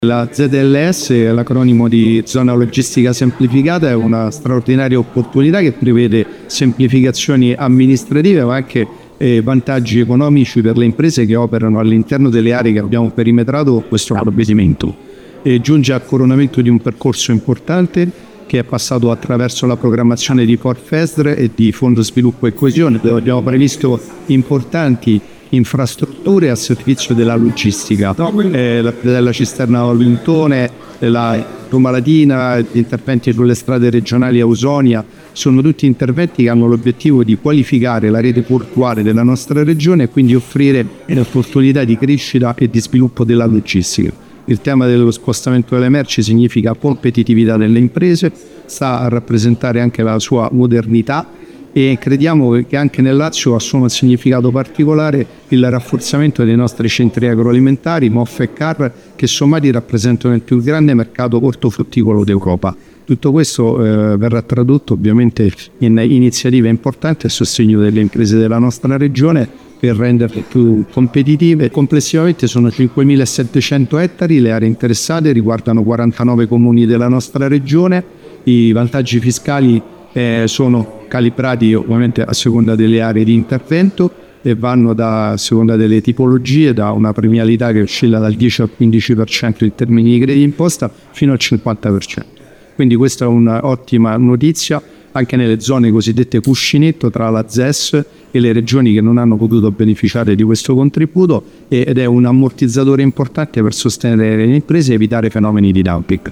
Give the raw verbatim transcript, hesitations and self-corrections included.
La Z L S, l'acronimo di Zona Logistica Semplificata, è una straordinaria opportunità che prevede semplificazioni amministrative ma anche eh, vantaggi economici per le imprese che operano all'interno delle aree che abbiamo perimetrato con questo provvedimento. E giunge a coronamento di un percorso importante che è passato attraverso la programmazione di Forfesdr e di Fondo Sviluppo e Coesione, dove abbiamo previsto importanti infrastrutture a servizio della logistica, eh, la, della cisterna Olintone, la Roma Latina, gli interventi sulle strade regionali Ausonia, sono tutti interventi che hanno l'obiettivo di qualificare la rete portuale della nostra regione e quindi offrire opportunità di crescita e di sviluppo della logistica. Il tema dello spostamento delle merci significa competitività delle imprese, sta a rappresentare anche la sua modernità e crediamo che anche nel Lazio assuma un significato particolare il rafforzamento dei nostri centri agroalimentari, M O F e C A R, che sommati rappresentano il più grande mercato ortofrutticolo d'Europa. Tutto questo eh, verrà tradotto ovviamente in iniziative importanti a sostegno delle imprese della nostra regione per renderle più competitive. Complessivamente sono cinquemilasettecento ettari, le aree interessate riguardano quarantanove comuni della nostra regione, i vantaggi fiscali eh, sono calibrati ovviamente a seconda delle aree di intervento e vanno da, a seconda delle tipologie, da una premialità che oscilla dal dieci al quindici per cento in termini di crediti d'imposta fino al cinquanta per cento. Quindi questa è un'ottima notizia anche nelle zone cosiddette cuscinetto tra la Z E S e le regioni che non hanno potuto beneficiare di questo contributo, ed è un ammortizzatore importante per sostenere le imprese e evitare fenomeni di dumping.